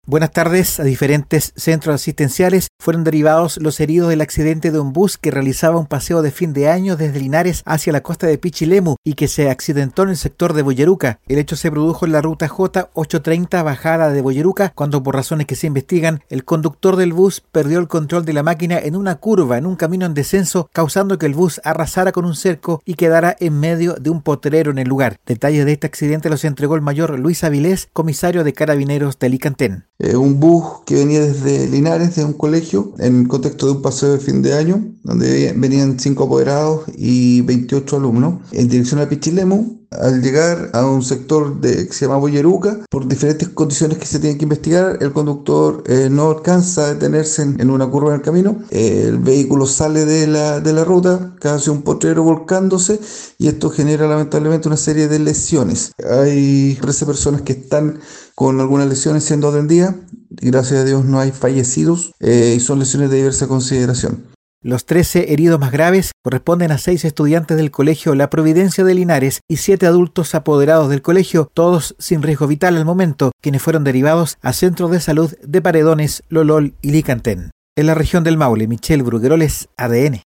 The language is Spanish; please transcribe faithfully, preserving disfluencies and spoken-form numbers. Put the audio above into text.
Buenas tardes. A diferentes centros asistenciales fueron derivados los heridos del accidente de un bus que realizaba un paseo de fin de año desde Linares hacia la costa de Pichilemu y que se accidentó en el sector de Boyeruca. El hecho se produjo en la ruta J ochocientos treinta bajada de Boyeruca, cuando por razones que se investigan, el conductor del bus perdió el control de la máquina en una curva en un camino en descenso, causando que el bus arrasara con un cerco y quedara en medio de un potrero en el lugar. Detalles de este accidente los entregó el mayor Luis Avilés, comisario de Carabineros de Alicantén. Eh, un bus que venía desde Linares, de un colegio, en contexto de un paseo de fin de año, donde venían cinco apoderados y veintiocho alumnos, en dirección a Pichilemu. Al llegar a un sector de, que se llama Boyeruca, por diferentes condiciones que se tienen que investigar, el conductor eh, no alcanza a detenerse en, en una curva en el camino. Eh, el vehículo sale de la, de la ruta, cae hacia un potrero volcándose, y esto genera lamentablemente una serie de lesiones. Hay trece personas que están con algunas lesiones siendo atendidas, y gracias a Dios no hay fallecidos, eh, y son lesiones de diversa consideración. Los trece heridos más graves corresponden a seis estudiantes del colegio La Providencia de Linares y siete adultos apoderados del colegio, todos sin riesgo vital al momento, quienes fueron derivados a centros de salud de Paredones, Lolol y Licantén. En la región del Maule, Michelle Brugueroles, A D N.